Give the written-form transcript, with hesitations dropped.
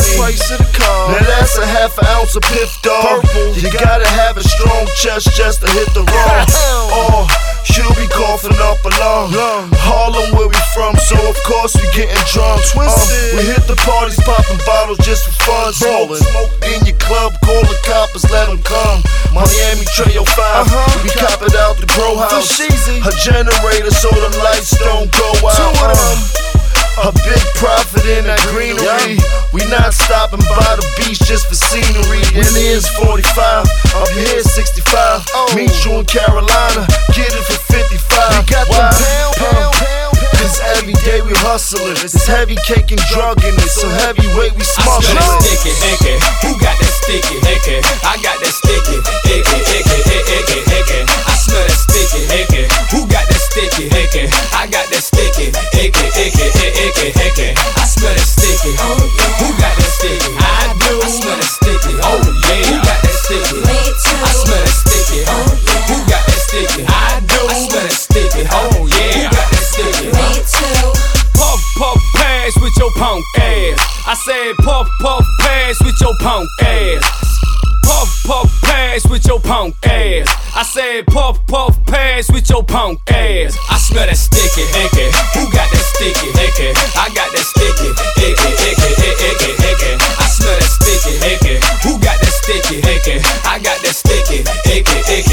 price of the car. Now that's a half an ounce of Piff Dog. Purple. You gotta have a strong chest just to hit the road. Oh, she'll be coughing up a lung. Harlem where we from, so of course we getting drunk. We hit the parties, popping bottles just for fun. Smoke in your club, call the coppers, let them come. Miami Trail 5, we cop it out the grow house. A generator so the lights don't go out. A big profit in that greenery. We not stopping by the beach just for scenery. And here's 45, up here 65. Meet you in Carolina, get it for 55. We got the pound. Cause every day we hustling. It's heavy cake and drug in it, so heavyweight we smuggling. I smell that sticky, icky. Who got that sticky, icky? I got that sticky, icky, icky, icky, icky. I smell that sticky, icky. Who got that sticky, icky? I got that sticky, icky, icky, icky, icky. I smell that sticky. Who got that sticky? I do. I smell that sticky. Oh yeah. Who got that sticky? I smell that sticky. Who got that sticky? I do. I smell that sticky. Oh yeah. Who got that sticky? Puff, puff, pass with your punk ass. I said puff, puff, pass with your punk ass. Puff, puff, pass with your punk ass. I said puff, puff, pass with your punk ass. I smell that sticky, icky. Who got that sticky, icky? I got that sticky, icky, icky, icky, icky. I smell that sticky, icky. Who got that sticky, icky? I got that sticky, icky, icky.